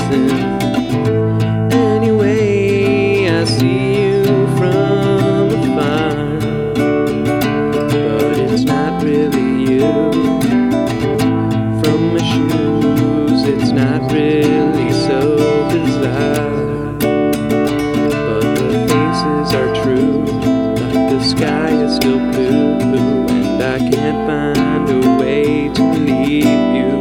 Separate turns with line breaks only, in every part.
listen. Anyway, I see you from afar, but it's not really you. From my shoes, it's not really so bizarre, but the faces are true, but the sky is still blue, and I can't find a way to leave you.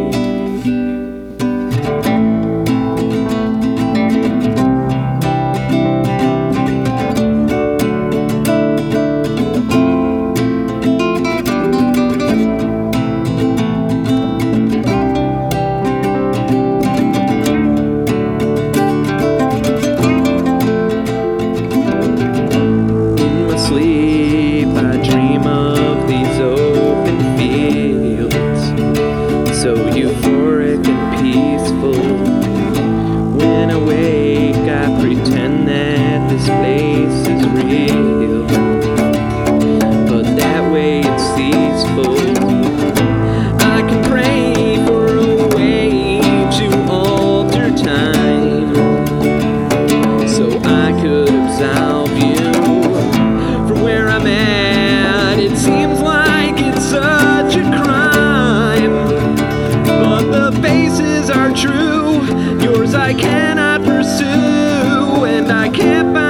Sleep, I dream of these open fields, so euphoric and peaceful. When I wake, I pretend that this place is real, but that way it's ceaseful. I can pray for a way to alter time, so I could absolve you. Where I'm at, it seems like it's such a crime, but the faces are true. Yours I cannot pursue, and I can't find